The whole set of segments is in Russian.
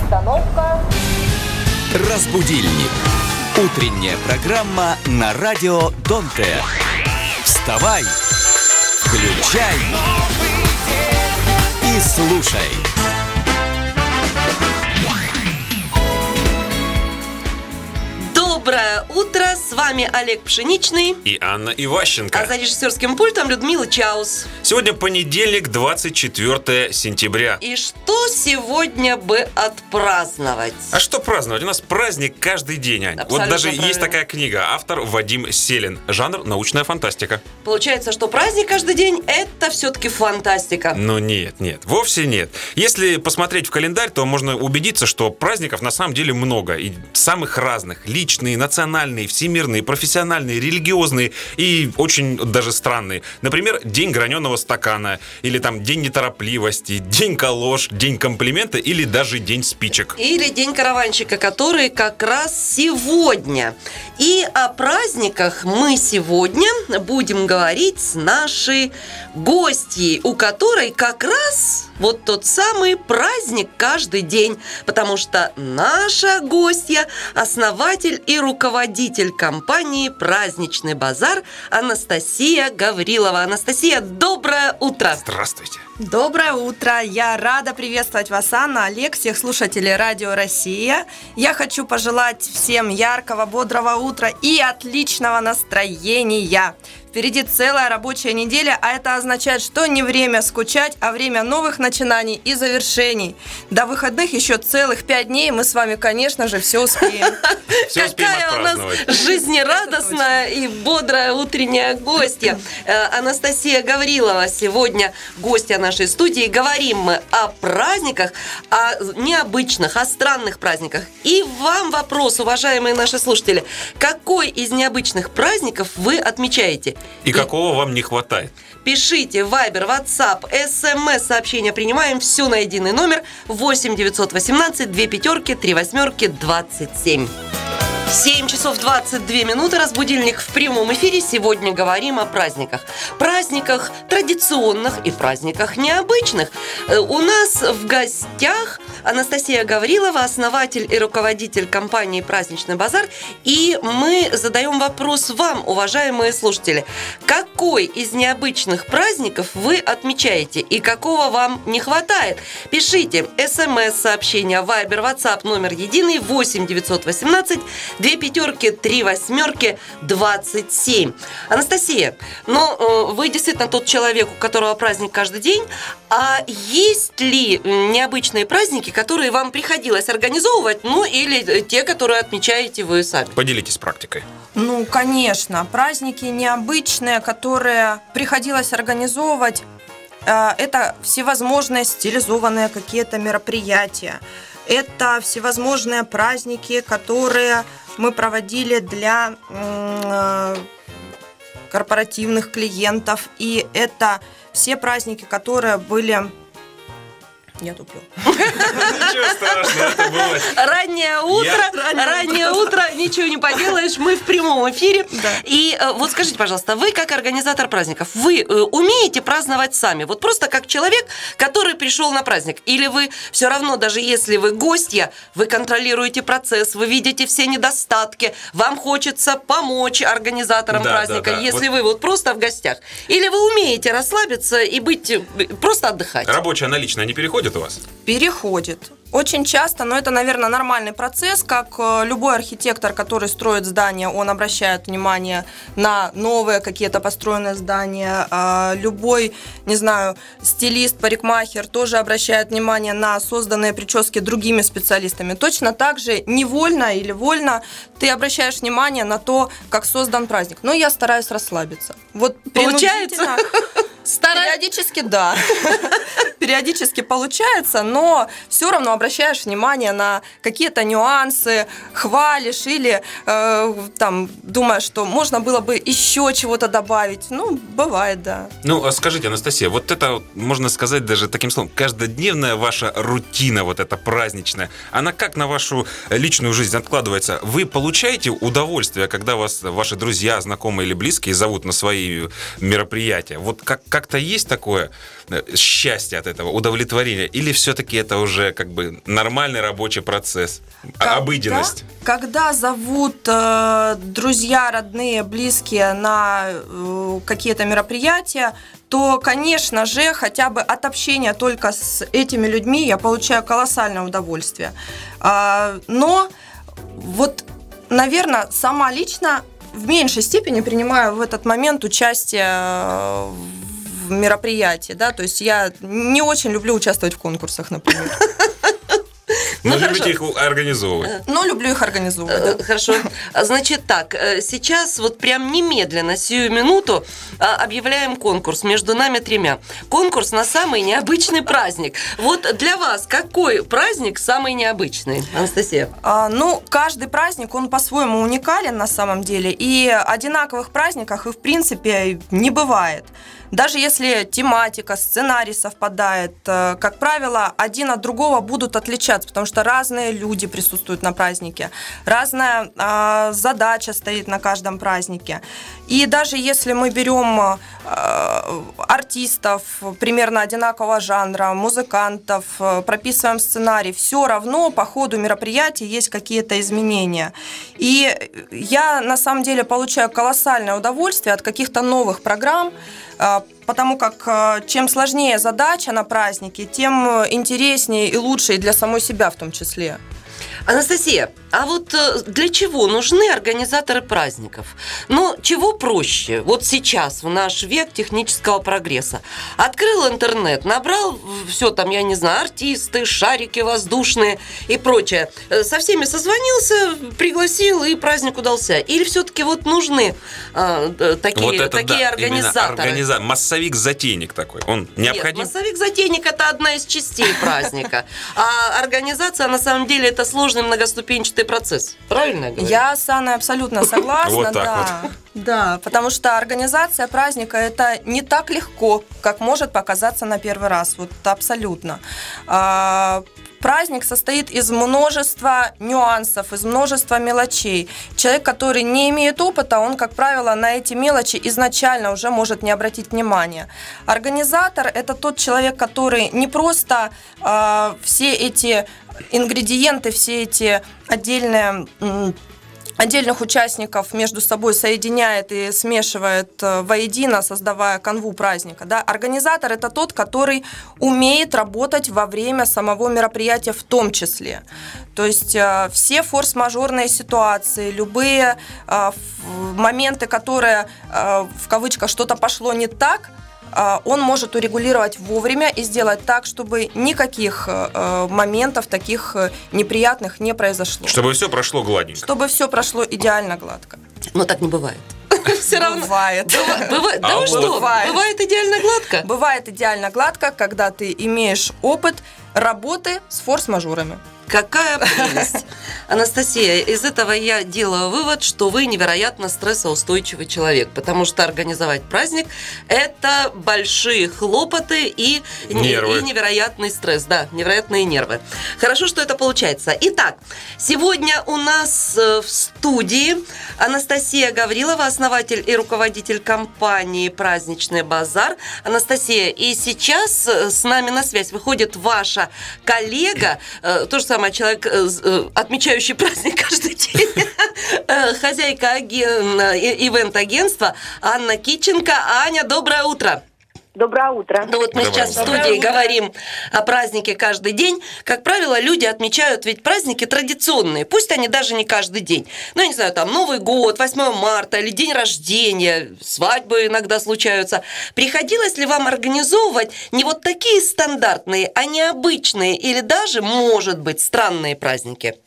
Остановка. Разбудильник. Утренняя программа на радио Донте. Вставай, включай и слушай. Доброе утро, с вами Олег Пшеничный и Анна Иващенко. А за режиссерским пультом Людмила Чаус. Сегодня понедельник, 24 сентября. И что сегодня бы отпраздновать? А что праздновать? У нас праздник каждый день, Ань. Абсолютно вот даже правильно. есть такая книга, автор Вадим Селин. Жанр научная фантастика. Получается, что праздник каждый день – это все-таки фантастика. Ну нет, вовсе нет. Если посмотреть в календарь, то можно убедиться, что праздников на самом деле много. И самых разных. Личные, национальные, всемирные, профессиональные, религиозные и очень даже странные. Например, День граненого стакана, или там День неторопливости, День калош, День комплимента или даже День спичек. Или День караванщика, который как раз сегодня. И о праздниках мы сегодня будем говорить с нашей гостьей, у которой как раз вот тот самый праздник каждый день. Потому что наша гостья – основатель и руководитель компании «Праздничный базар» Анастасия Гаврилова. Анастасия, доброе утро! Здравствуйте! Доброе утро! Я рада приветствовать вас, Анна, Олег, всех слушателей Радио Россия. Я хочу пожелать всем яркого, бодрого утра и отличного настроения. Впереди целая рабочая неделя, а это означает, что не время скучать, а время новых начинаний и завершений. До выходных еще целых 5 дней, мы с вами, конечно же, все успеем. Какая у нас жизнерадостная и бодрая утренняя гостья. Анастасия Гаврилова сегодня гостья нашей студии. Говорим мы о праздниках, о необычных, о странных праздниках. И вам вопрос, уважаемые наши слушатели. Какой из необычных праздников вы отмечаете? И какого вам не хватает? Пишите Viber, WhatsApp, SMS-сообщения принимаем. Все на единый номер 8 918 2 пятерки 3 восьмерки 27. 7 часов 22 минуты. Разбудильник в прямом эфире. Сегодня говорим о праздниках. Праздниках традиционных и праздниках необычных. У нас в гостях Анастасия Гаврилова, основатель и руководитель компании «Праздничный базар». И мы задаем вопрос вам, уважаемые слушатели. Какой из необычных праздников вы отмечаете и какого вам не хватает? Пишите смс-сообщения, Viber, WhatsApp, номер единый 8 918 2 пятерки 3 восьмерки 27. Анастасия, вы действительно тот человек, у которого праздник каждый день. А есть ли необычные праздники, которые вам приходилось организовывать, или те, которые отмечаете вы сами? Поделитесь практикой. Конечно, праздники необычные, которые приходилось организовывать, это всевозможные стилизованные какие-то мероприятия. Это всевозможные праздники, которые мы проводили для корпоративных клиентов. И это все праздники, которые были... Я туплю. Ничего страшного, это бывает. Раннее утро, ничего не поделаешь, мы в прямом эфире. Да. И вот скажите, пожалуйста, вы как организатор праздников, вы умеете праздновать сами? Вот просто как человек, который пришел на праздник? Или вы все равно, даже если вы гостья, вы контролируете процесс, вы видите все недостатки, вам хочется помочь организаторам праздника, если вы вот просто в гостях? Или вы умеете расслабиться и просто отдыхать? Рабочая на личное не переходит у вас? Переходит. Очень часто, но это, наверное, нормальный процесс, как любой архитектор, который строит здание, он обращает внимание на новые какие-то построенные здания. Любой, стилист, парикмахер тоже обращает внимание на созданные прически другими специалистами. Точно так же невольно или вольно ты обращаешь внимание на то, как создан праздник. Но я стараюсь расслабиться. Вот получается? Периодически да. Периодически получается, но все равно обращаешь внимание на какие-то нюансы, хвалишь или думаешь, что можно было бы еще чего-то добавить. Бывает, да. Скажите, Анастасия, вот это, можно сказать даже таким словом, каждодневная ваша рутина, вот эта праздничная, она как на вашу личную жизнь откладывается? Вы получаете удовольствие, когда вас ваши друзья, знакомые или близкие зовут на свои мероприятия? Вот как как-то есть такое счастье от этого, удовлетворение? Или все-таки это уже как бы нормальный рабочий процесс, обыденность? Когда зовут друзья, родные, близкие на какие-то мероприятия, то, конечно же, хотя бы от общения только с этими людьми я получаю колоссальное удовольствие. Но вот, наверное, сама лично в меньшей степени принимаю в этот момент участие в мероприятии, да, то есть я не очень люблю участвовать в конкурсах, например. Но любите их организовывать. Но люблю их организовывать. Хорошо. Значит так, сейчас вот прям немедленно, сию минуту объявляем конкурс между нами тремя. Конкурс на самый необычный праздник. Вот для вас какой праздник самый необычный, Анастасия? Ну, каждый праздник, он по-своему уникален на самом деле, и одинаковых праздников и в принципе не бывает. Даже если тематика, сценарий совпадает, как правило, один от другого будут отличаться, потому что разные люди присутствуют на празднике, разная задача стоит на каждом празднике. И даже если мы берем артистов примерно одинакового жанра, музыкантов, прописываем сценарий, все равно по ходу мероприятия есть какие-то изменения. И я на самом деле получаю колоссальное удовольствие от каких-то новых программ, потому как чем сложнее задача на празднике, тем интереснее и лучше и для самой себя в том числе. Анастасия, а вот для чего нужны организаторы праздников? Ну, чего проще? Вот сейчас, в наш век технического прогресса. Открыл интернет, набрал все там, я не знаю, артисты, шарики воздушные и прочее. Со всеми созвонился, пригласил, и праздник удался. Или все-таки вот нужны такие организаторы? Массовик-затейник такой, он необходим? Нет, массовик-затейник – это одна из частей праздника. А организация, на самом деле, это сложный многоступенчатый процесс. Правильно я говорю? Я с Анной абсолютно согласна. Вот так да. вот. Да, потому что организация праздника – это не так легко, как может показаться на первый раз. Вот абсолютно. Праздник состоит из множества нюансов, из множества мелочей. Человек, который не имеет опыта, он, как правило, на эти мелочи изначально уже может не обратить внимания. Организатор – это тот человек, который не просто все эти ингредиенты, все эти отдельных участников между собой соединяет и смешивает воедино, создавая канву праздника. Да? Организатор – это тот, который умеет работать во время самого мероприятия в том числе. То есть все форс-мажорные ситуации, любые моменты, которые, в кавычках, что-то пошло не так, он может урегулировать вовремя и сделать так, чтобы никаких моментов таких неприятных не произошло. Чтобы все прошло гладенько. Чтобы все прошло идеально гладко. Но так не бывает. Все равно. Бывает. Да вы что? Бывает идеально гладко? Бывает идеально гладко, когда ты имеешь опыт работы с форс-мажорами. Какая прелесть. Анастасия, из этого я делаю вывод, что вы невероятно стрессоустойчивый человек, потому что организовать праздник – это большие хлопоты и невероятный стресс. Да, невероятные нервы. Хорошо, что это получается. Итак, сегодня у нас в студии Анастасия Гаврилова, основатель и руководитель компании «Праздничный базар». Анастасия, и сейчас с нами на связь выходит ваша коллега, то же самое, человек, отмечающий праздник каждый день, хозяйка ивент-агентства Анна Киченко. Аня, доброе утро. Доброе утро. Ну вот мы сейчас в студии говорим о празднике каждый день. Как правило, люди отмечают ведь праздники традиционные, пусть они даже не каждый день. Ну, я не знаю, там Новый год, 8 марта или день рождения, свадьбы иногда случаются. Приходилось ли вам организовывать не вот такие стандартные, а необычные или даже, может быть, странные праздники?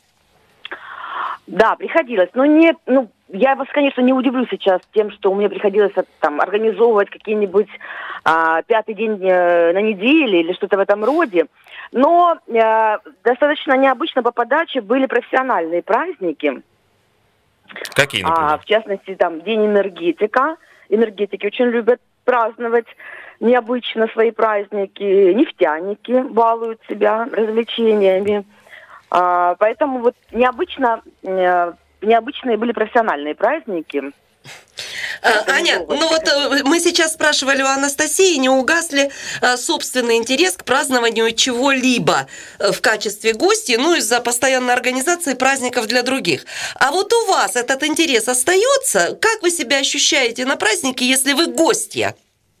Да, приходилось. Я вас, конечно, не удивлю сейчас тем, что мне приходилось там организовывать какие-нибудь пятый день на неделе или что-то в этом роде. Но достаточно необычно по подаче были профессиональные праздники. Какие, например? В частности, там День энергетика. Энергетики очень любят праздновать необычно свои праздники. Нефтяники балуют себя развлечениями. Поэтому вот необычные были профессиональные праздники. Аня, ну вот мы сейчас спрашивали у Анастасии, не угас ли собственный интерес к празднованию чего-либо в качестве гостей, ну, из-за постоянной организации праздников для других. А вот у вас этот интерес остается? Как вы себя ощущаете на празднике, если вы гостья?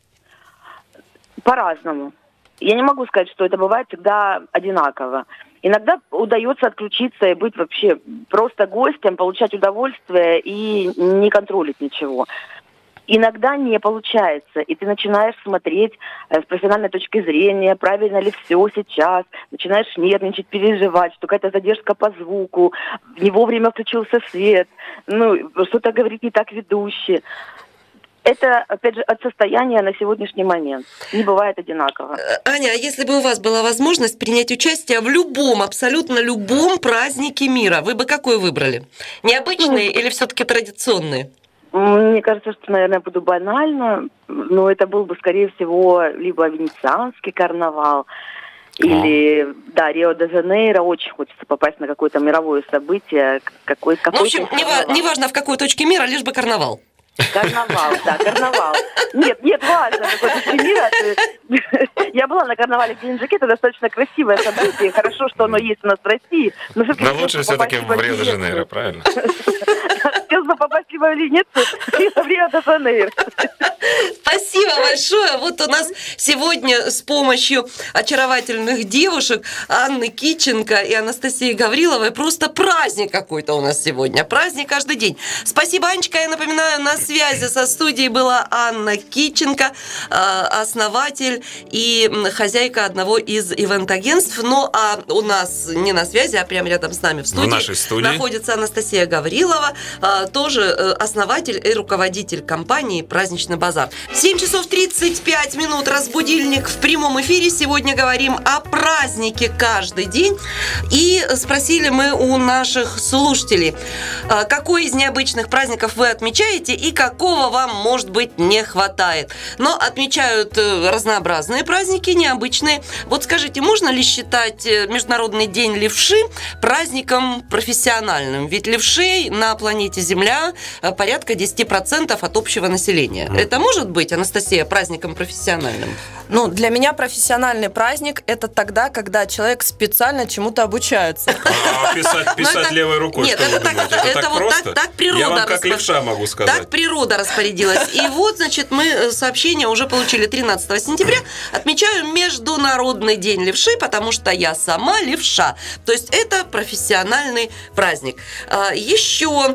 По-разному. Я не могу сказать, что это бывает всегда одинаково. Иногда удается отключиться и быть вообще просто гостем, получать удовольствие и не контролить ничего. Иногда не получается, и ты начинаешь смотреть с профессиональной точки зрения, правильно ли все сейчас, начинаешь нервничать, переживать, что какая-то задержка по звуку, не вовремя включился свет, что-то говорит не так ведущий. Это, опять же, от состояния на сегодняшний момент. Не бывает одинаково. Аня, а если бы у вас была возможность принять участие в любом, абсолютно любом празднике мира, вы бы какой выбрали? Необычные или все-таки традиционные? Мне кажется, что, наверное, буду банально, но это был бы, скорее всего, либо венецианский карнавал, или, Рио-де-Жанейро. Очень хочется попасть на какое-то мировое событие. В общем, неважно в какой точке мира, лишь бы карнавал. Карнавал, да, карнавал. Нет, важно, какой точки мира. Я была на карнавале в Геленджике, это достаточно красивое событие. Хорошо, что оно есть у нас в России. Но лучше все-таки в Рио-де-Жанейро, правильно? Хотелось бы попасть либо в Венецию, либо в Рио-де-Жанейро. Спасибо большое. Вот у нас сегодня с помощью очаровательных девушек Анны Киченко и Анастасии Гавриловой просто праздник какой-то у нас сегодня. Праздник каждый день. Спасибо, Анечка. Я напоминаю, на связи со студией была Анна Киченко, основатель и хозяйка одного из ивент-агентств. Ну, а у нас не на связи, а прямо рядом с нами в нашей студии находится Анастасия Гаврилова, тоже основатель и руководитель компании «Праздничный базар». 7 часов 35 минут, разбудильник в прямом эфире. Сегодня говорим о празднике каждый день. И спросили мы у наших слушателей, какой из необычных праздников вы отмечаете и какого вам, может быть, не хватает. Но отмечают разнообразные праздники, необычные. Вот скажите, можно ли считать Международный день левши праздником профессиональным? Ведь левшей на планете Земля порядка 10% от общего населения. Это может быть, Анастасия, праздником профессиональным? Для меня профессиональный праздник – это тогда, когда человек специально чему-то обучается. Писать левой рукой, нет, это так просто? Так природа. Я вам как левша могу сказать. Так природа распорядилась. И вот, значит, мы сообщение уже получили 13 сентября. Отмечаю Международный день левши, потому что я сама левша. То есть это профессиональный праздник. Еще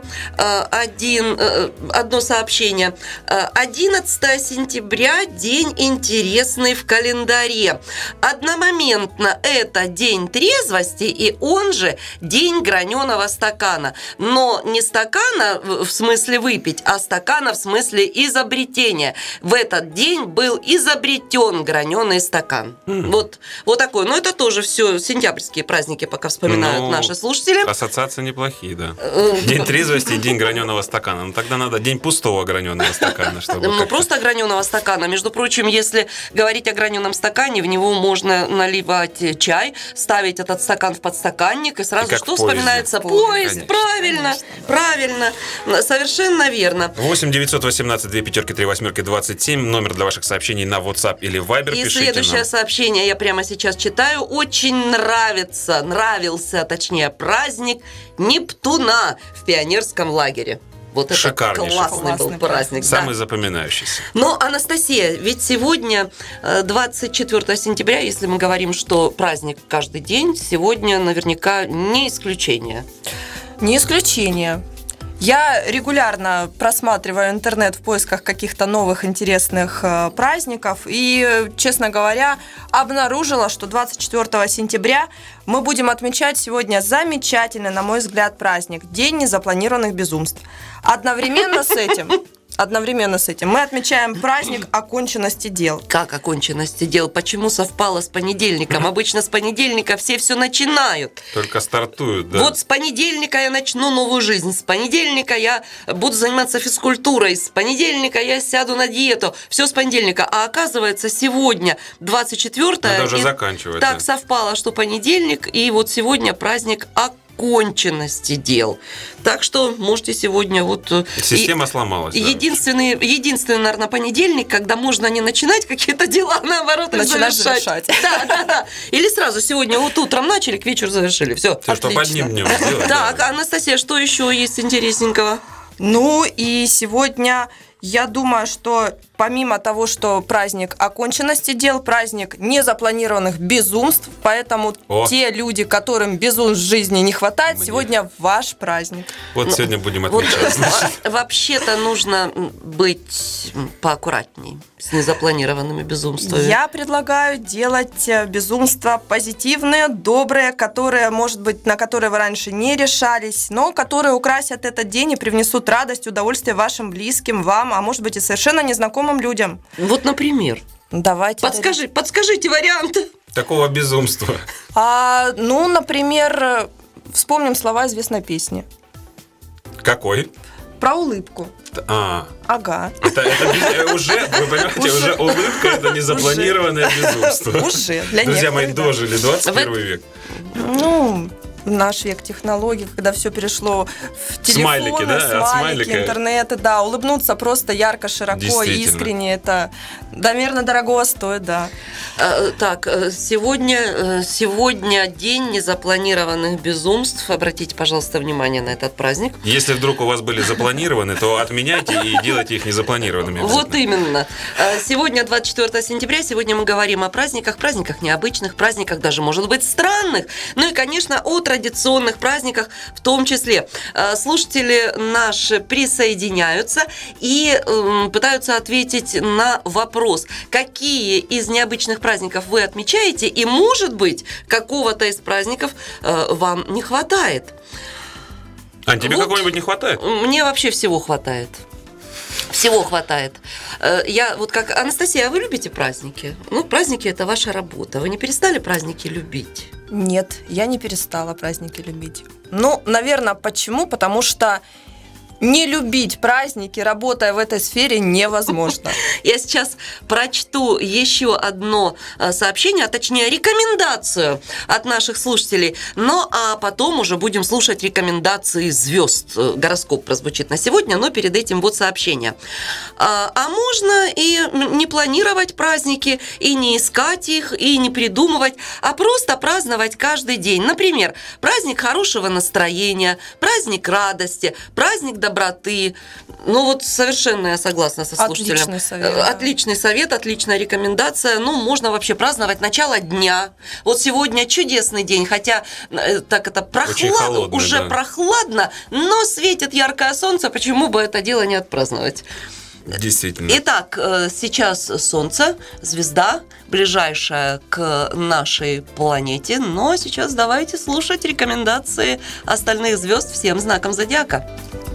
одно сообщение. 11 сентября – день интересный в календаре. Одномоментно это день трезвости, и он же день граненого стакана. Но не стакана в смысле выпить, а стакана в смысле изобретения. В этот день был изобретен граненый стакан. Вот такой. Но это тоже все сентябрьские праздники, пока вспоминают наши слушатели. Ассоциации неплохие, да. День трезвости и день граненого стакана. Тогда надо день пустого граненого стакана. Просто граненого стакана. Между прочим, если говорить о граненом стакане, в него можно наливать чай, ставить этот стакан в подстаканник, и сразу что вспоминается? Поезд. Правильно. Совершенно верно. 8 918 2 5 3 8 27. Номер для ваших сообщений на WhatsApp или Viber. И пишите следующее сообщение я прямо сейчас читаю. Очень нравился праздник Нептуна в пионерском лагере. Вот это классный был праздник. Самый запоминающийся. Но, Анастасия, ведь сегодня 24 сентября, если мы говорим, что праздник каждый день, сегодня наверняка не исключение. Не исключение. Я регулярно просматриваю интернет в поисках каких-то новых интересных праздников и, честно говоря, обнаружила, что 24 сентября мы будем отмечать сегодня замечательный, на мой взгляд, праздник – День незапланированных безумств. Одновременно с этим мы отмечаем праздник оконченности дел. Как оконченности дел? Почему совпало с понедельником? Обычно с понедельника все начинают. Только стартуют, да. Вот с понедельника я начну новую жизнь. С понедельника я буду заниматься физкультурой. С понедельника я сяду на диету. Все с понедельника. А оказывается, сегодня 24-е. Надо уже заканчивать. Так совпало, что понедельник, и вот сегодня праздник оконченности. оконченности дел. Так что можете сегодня вот... Система сломалась. Единственный, наверное, понедельник, когда можно не начинать какие-то дела, а наоборот, их завершать. Да. Или сразу сегодня вот утром начали, к вечеру завершили. Все, чтобы одним днем сделать. Так, Анастасия, что еще есть интересненького? Ну и сегодня... Я думаю, что помимо того, что праздник оконченности дел, праздник незапланированных безумств, поэтому те люди, которым безумств в жизни не хватает, сегодня ваш праздник. Вот сегодня будем отмечать. Вообще-то нужно быть поаккуратней с незапланированными безумствами. Я предлагаю делать безумства позитивные, добрые, которые, может быть, на которые вы раньше не решались, но которые украсят этот день и привнесут радость, удовольствие вашим близким, вам, а может быть и совершенно незнакомым людям. Вот, например. Давайте. Подскажите варианты. Такого безумства. Например, вспомним слова известной песни. Какой? Про улыбку. Ага. Это уже, вы понимаете, уже улыбка, это незапланированное безумство. Уже. Друзья мои, дожили 21 век. В наш век технологий, когда все перешло в телефоны, смайлики, интернеты, улыбнуться просто ярко, широко, искренне, это, наверное, дорого стоит, да. Так, сегодня день незапланированных безумств. Обратите, пожалуйста, внимание на этот праздник. Если вдруг у вас были запланированы, то отменяйте и делайте их незапланированными. Вот именно. Сегодня 24 сентября, сегодня мы говорим о праздниках необычных, праздниках даже, может быть, странных, ну и, конечно, о традиционных праздниках в том числе. Слушатели наши присоединяются и пытаются ответить на вопрос, какие из необычных праздников вы отмечаете, и, может быть, какого-то из праздников вам не хватает. А тебе какого-нибудь не хватает? Мне вообще всего хватает. Всего хватает. Я вот как Анастасия, а вы любите праздники? Праздники – это ваша работа. Вы не перестали праздники любить? Нет, я не перестала праздники любить. Наверное, почему? Потому что не любить праздники, работая в этой сфере, невозможно. Я сейчас прочту еще одно сообщение, а точнее рекомендацию от наших слушателей, а потом уже будем слушать рекомендации звезд. Гороскоп прозвучит на сегодня, но перед этим вот сообщение. А можно и не планировать праздники, и не искать их, и не придумывать, а просто праздновать каждый день. Например, праздник хорошего настроения, праздник радости, праздник доброты. Совершенно я согласна со слушателем. Отличный совет. Отличный совет, отличная рекомендация. Можно вообще праздновать начало дня. Вот сегодня чудесный день, хотя так это прохладно, уже прохладно, но светит яркое солнце, почему бы это дело не отпраздновать? Действительно. Итак, сейчас Солнце, звезда, ближайшая к нашей планете. Но сейчас давайте слушать рекомендации остальных звезд всем знакам зодиака.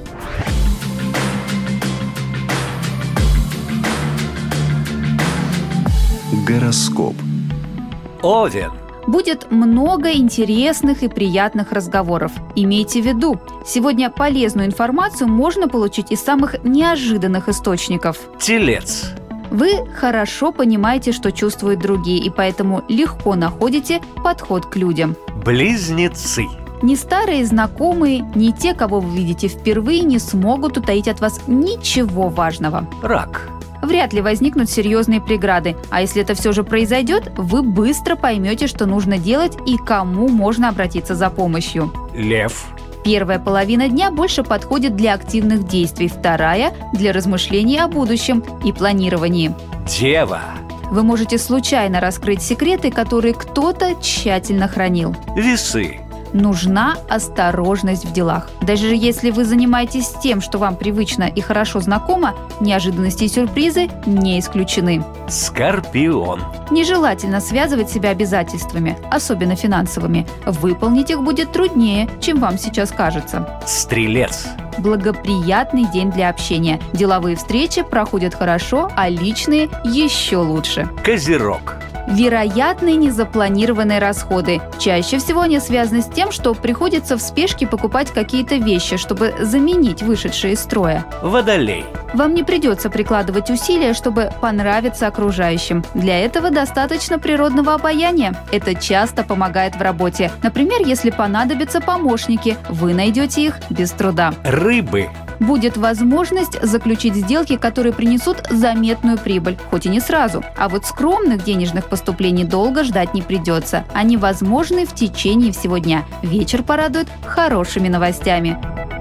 Гороскоп. Овен. Будет много интересных и приятных разговоров. Имейте в виду, сегодня полезную информацию можно получить из самых неожиданных источников. Телец. Вы хорошо понимаете, что чувствуют другие, и поэтому легко находите подход к людям. Близнецы. Ни старые знакомые, ни те, кого вы видите впервые, не смогут утаить от вас ничего важного. Рак. Вряд ли возникнут серьезные преграды, а если это все же произойдет, вы быстро поймете, что нужно делать и кому можно обратиться за помощью. Лев. Первая половина дня больше подходит для активных действий, вторая – для размышлений о будущем и планировании. Дева. Вы можете случайно раскрыть секреты, которые кто-то тщательно хранил. Весы. Нужна осторожность в делах. Даже если вы занимаетесь тем, что вам привычно и хорошо знакомо, неожиданности и сюрпризы не исключены. Скорпион. Нежелательно связывать себя обязательствами, особенно финансовыми. Выполнить их будет труднее, чем вам сейчас кажется. Стрелец. Благоприятный день для общения. Деловые встречи проходят хорошо, а личные еще лучше. Козерог. Вероятны незапланированные расходы. Чаще всего они связаны с тем, что приходится в спешке покупать какие-то вещи, чтобы заменить вышедшие из строя. Водолей. Вам не придется прикладывать усилия, чтобы понравиться окружающим. Для этого достаточно природного обаяния. Это часто помогает в работе. Например, если понадобятся помощники, вы найдете их без труда. Рыбы. Будет возможность заключить сделки, которые принесут заметную прибыль, хоть и не сразу. А вот скромных денежных поступлений долго ждать не придется. Они возможны в течение всего дня. Вечер порадует хорошими новостями.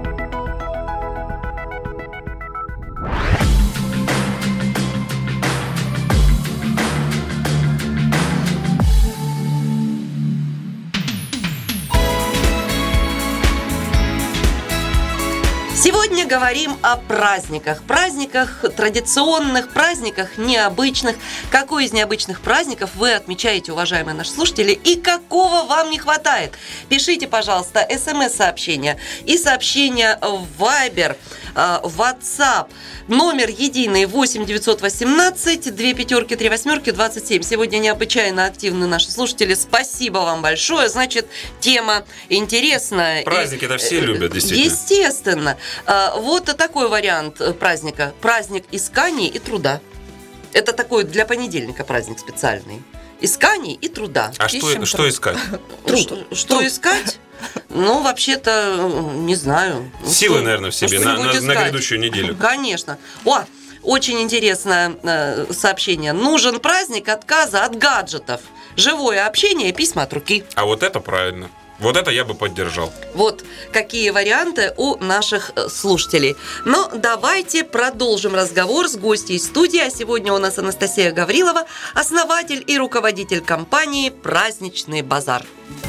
Сегодня говорим о праздниках. Праздниках традиционных, праздниках необычных. Какой из необычных праздников вы отмечаете, уважаемые наши слушатели, и какого вам не хватает? Пишите, пожалуйста, смс-сообщения и сообщения в Viber, в WhatsApp. Номер единый 8 918 2 пятерки 3 восьмерки 27. Сегодня необычайно активны наши слушатели. Спасибо вам большое. Значит, тема интересная. Праздники-то все любят, действительно. Естественно. Вот такой вариант праздника. Праздник исканий и труда. Это такой для понедельника праздник специальный. Исканий и труда. А что искать? Что искать? Ну, вообще-то, не знаю. Силы, наверное, в себе на грядущую неделю. Конечно. Очень интересное сообщение. Нужен праздник отказа от гаджетов. Живое общение и письма от руки. А вот это правильно. Вот это я бы поддержал. Вот какие варианты у наших слушателей. Но давайте продолжим разговор с гостьей студии. А сегодня у нас Анастасия Гаврилова, основатель и руководитель компании «Праздничный базар».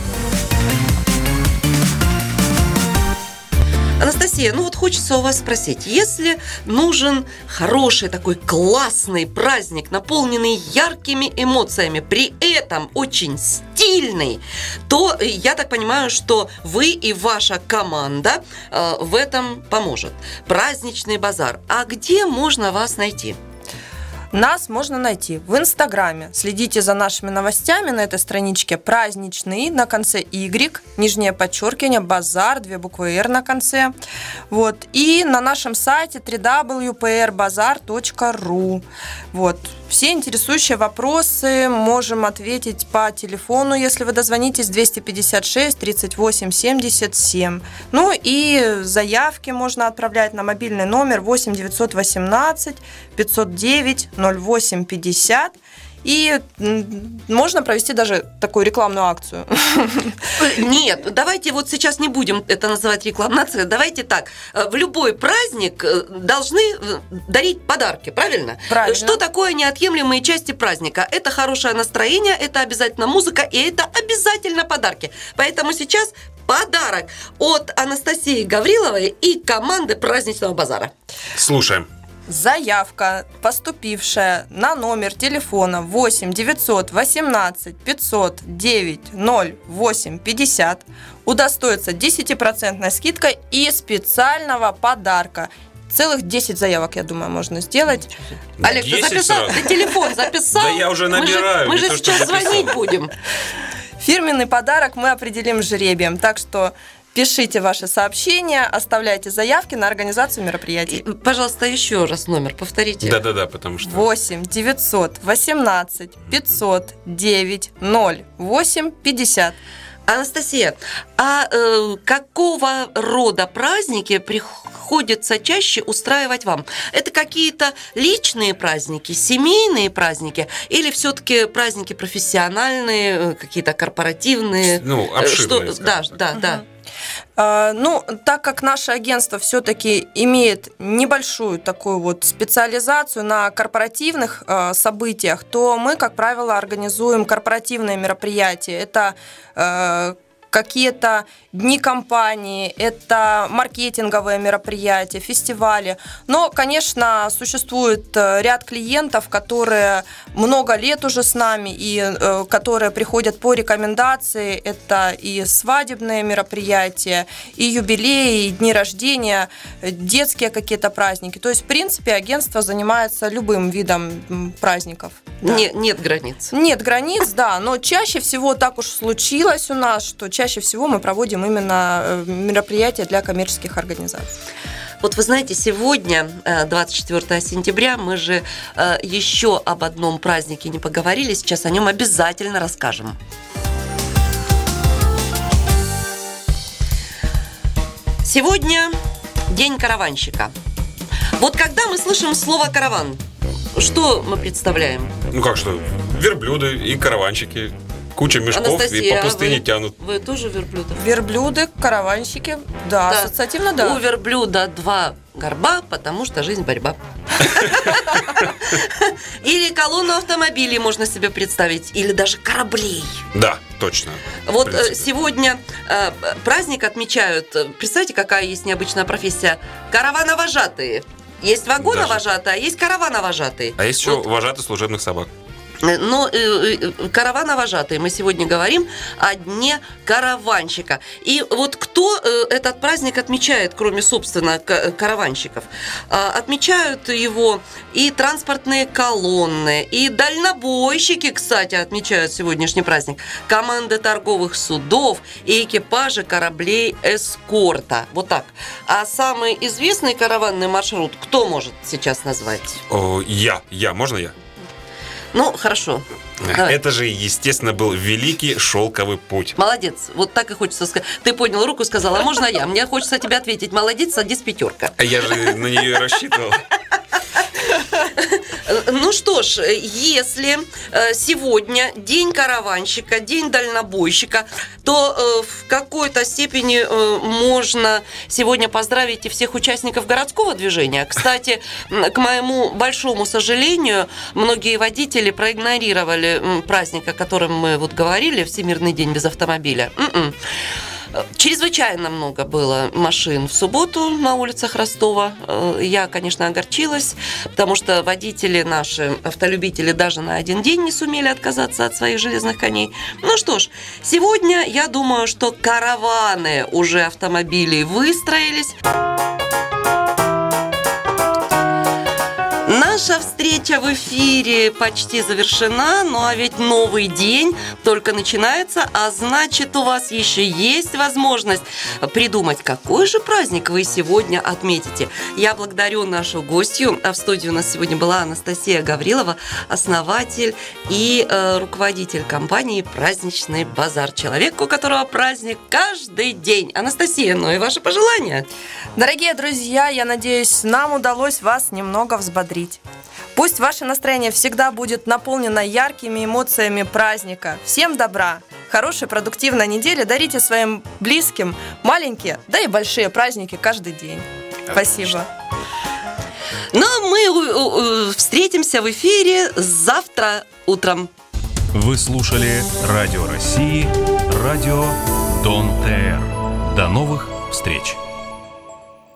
Анастасия, ну вот хочется у вас спросить, если нужен хороший такой классный праздник, наполненный яркими эмоциями, при этом очень стильный, то я так понимаю, что вы и ваша команда в этом поможет. Праздничный базар. А где можно вас найти? Нас можно найти в Инстаграме. Следите за нашими новостями на этой страничке. Праздничный на конце Y, нижнее подчеркивание, базар, 2 буквы R на конце. Вот. И на нашем сайте www.prbazar.ru. Вот. Все интересующие вопросы можем ответить по телефону, если вы дозвонитесь, 256 38 77. Ну и заявки можно отправлять на мобильный номер 8 918 509 08 50. И можно провести даже такую рекламную акцию. Нет, давайте вот сейчас не будем это называть рекламной акцией. Давайте так, в любой праздник должны дарить подарки, правильно? Правильно. Что такое неотъемлемые части праздника? Это хорошее настроение, это обязательно музыка и это обязательно подарки. Поэтому сейчас подарок от Анастасии Гавриловой и команды праздничного базара. Слушаем. Заявка, поступившая на номер телефона 8 918 509 08 50, удостоится 10% скидкой и специального подарка. Целых 10 заявок, я думаю, можно сделать. Олег, ты записал? Ты телефон записал? Да я уже набираю. Мы же сейчас звонить будем. Фирменный подарок мы определим жребием, так что пишите ваши сообщения, оставляйте заявки на организацию мероприятий. Пожалуйста, еще раз номер повторите. Да, потому что... 8 918 509 08 50. Анастасия, а какого рода праздники приходится чаще устраивать вам? Это какие-то личные праздники, семейные праздники или все-таки праздники профессиональные, какие-то корпоративные? Ну, обширные. Да. Ну, так как наше агентство все-таки имеет небольшую такую вот специализацию на корпоративных событиях, то мы, как правило, организуем корпоративные мероприятия. Это какие-то дни компании, это маркетинговые мероприятия, фестивали. Но, конечно, существует ряд клиентов, которые много лет уже с нами и которые приходят по рекомендации. Это и свадебные мероприятия, и юбилеи, и дни рождения, детские какие-то праздники. То есть, в принципе, агентство занимается любым видом праздников. Да. Нет границ. Нет границ, да, но чаще всего так уж случилось у нас, что чаще всего мы проводим именно мероприятия для коммерческих организаций. Вот вы знаете, сегодня, 24 сентября, мы же еще об одном празднике не поговорили. Сейчас о нем обязательно расскажем. Сегодня день караванщика. Вот когда мы слышим слово «караван», что мы представляем? Ну как что? Верблюды и караванщики. Куча мешков. Анастасия, и по пустыне тянут. Вы тоже верблюды? Верблюды, караванщики, да, ассоциативно, да. У верблюда 2 горба, потому что жизнь борьба. Или колонну автомобилей можно себе представить, или даже кораблей. Да, точно. Вот сегодня праздник отмечают, представьте, какая есть необычная профессия, каравановожатые. Есть вагоновожатые, а есть каравановожатые. А есть еще вожатые служебных собак. Но каравановожатые, мы сегодня говорим о дне караванщика. И вот кто этот праздник отмечает, кроме, собственно, караванщиков? Отмечают его и транспортные колонны, и дальнобойщики, кстати, отмечают сегодняшний праздник, команды торговых судов и экипажи кораблей эскорта. Вот так. А самый известный караванный маршрут кто может сейчас назвать? Можно я? Ну, хорошо. Давай. Это же, естественно, был Великий Шелковый путь. Молодец. Вот так и хочется сказать. Ты поднял руку и сказал, а можно я? Мне хочется тебе ответить. Молодец, садись 5. А я же на нее и рассчитывал. Ну что ж, если сегодня день караванщика, день дальнобойщика, то в какой-то степени можно сегодня поздравить и всех участников городского движения. Кстати, к моему большому сожалению, многие водители проигнорировали праздник, о котором мы вот говорили, Всемирный день без автомобиля. Чрезвычайно много было машин в субботу на улицах Ростова. Я, конечно, огорчилась, потому что водители наши, автолюбители, даже на один день не сумели отказаться от своих железных коней. Ну что ж, сегодня я думаю, что караваны уже автомобилей выстроились. Наша встреча в эфире почти завершена, ну а ведь новый день только начинается, а значит, у вас еще есть возможность придумать, какой же праздник вы сегодня отметите. Я благодарю нашу гостью. В студии у нас сегодня была Анастасия Гаврилова, основатель и руководитель компании «Праздничный базар». Человек, у которого праздник каждый день. Анастасия, ну и ваши пожелания. Дорогие друзья, я надеюсь, нам удалось вас немного взбодрить. Пусть ваше настроение всегда будет наполнено яркими эмоциями праздника. Всем добра, хорошей продуктивной недели. Дарите своим близким маленькие, да и большие праздники каждый день. Спасибо. Ну, а мы встретимся в эфире завтра утром. Вы слушали Радио России, радио Дон ТР. До новых встреч!